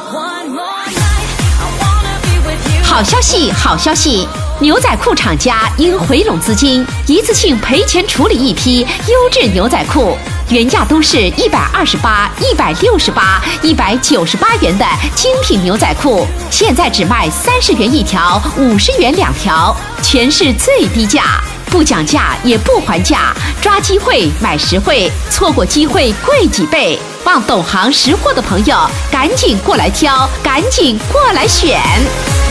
好消息，好消息！牛仔裤厂家因回笼资金，一次性赔钱处理一批优质牛仔裤，原价都是128、168、198元的精品牛仔裤，现在只卖30元一条，50元2条，全市最低价，不讲价也不还价，抓机会买实惠，错过机会贵几倍。望懂行识货的朋友赶紧过来挑，赶紧过来选。